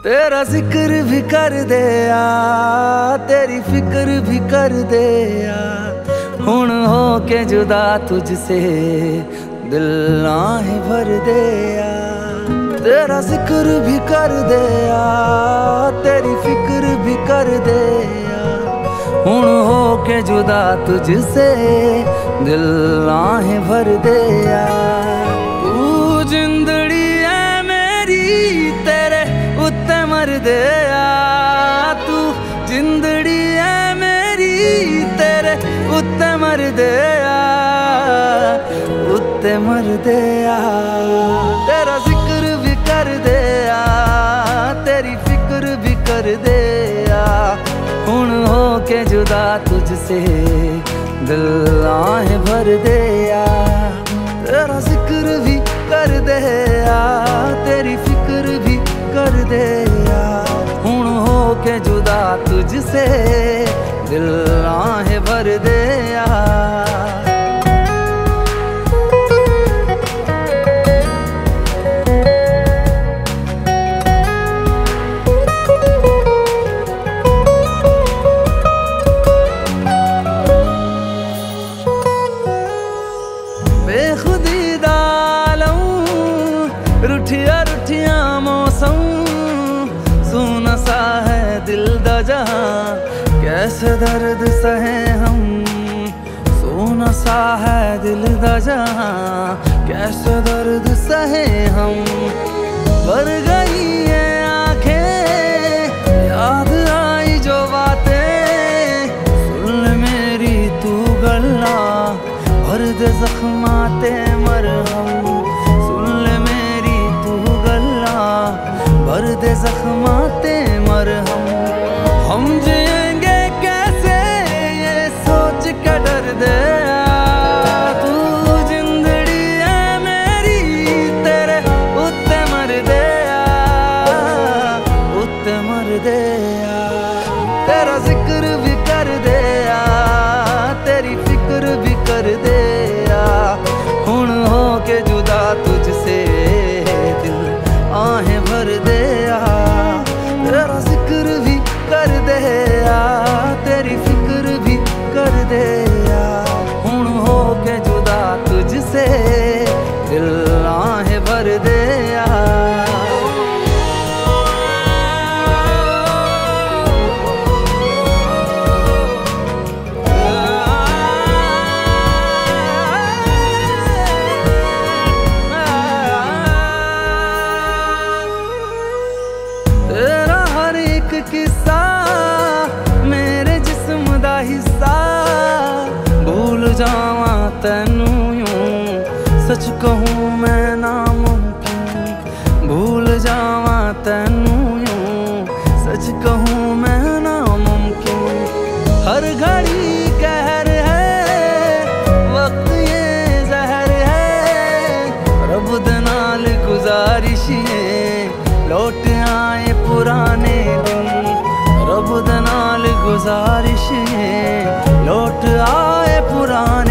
तेरा जिक्र भी कर दे यार, तेरी फिक्र भी कर दे यार। हुण हो के जुदा तुझसे दिल आहें भर दे यार। तेरा जिक्र भी कर दे यार, तेरी फिक्र भी कर दे यार। हुण हो के जुदा तुझसे दिल आहें भर दे यार। तू जिंदड़ी है मेरी तेरे उत्ते मर दे यार। तू जिंदड़ी है मेरी तेरे उत्ते मर दे यार, उत्ते मर दे यार। तेरा जिक्र भी कर दे यार, तेरी फिक्र भी कर दे यार। हुण हो के जुदा तुझसे दिल आहें भर दे यार। तेरा जिक्र भी कर दे यार, तेरी फिक्र भी कर दे यार। हुण हो के जुदा तुझसे दिल आहें भर दे यार। बेखुदी दालम रुठिया रुठिया मौसम, सुना सा है दिल दा जहां, कैसे दर्द सहे हम। सोना सा है दिल दा जहां, कैसे दर्द सहे हम। भर गई है आंखें याद आई जो बातें, सुन मेरी तू गल्ला भर दे जख्माते मरहम। सुन ले मेरी तू गल्ला भर दे जख्माते मरहम। हम जिएंगे कैसे ये सोच के डर दे यार। तू जिंदड़ी है मेरी तेरे उत्ते मर दे यार, उत्ते मर दे यार। तेरा जिक्र भी कर दे यार, तेरी फिक्र भी कर दे यार। हुण हो के जुदा तुझसे दिल आहें भर दे यार। तेरा जिक्र भी कर दे यार, तेरी फिक्र भी कर दे यार। हुण हो के जुदा तुझसे दिल आहें भर दे यार। तेरा हर एक किस्सा मेरे जिस्म दा हिस्सा, भूल जावा तैनू यूं सच कहूं मैं नामुमकिन। भूल जावा तैनू यूं सच कहूं मैं नामुमकिन। हर घड़ी कहर है वक्त ये जहर है, रब दे नाल गुजारिश लौट आए पुराने दिन। रब दे नाल गुजारिश लौट आए पुराने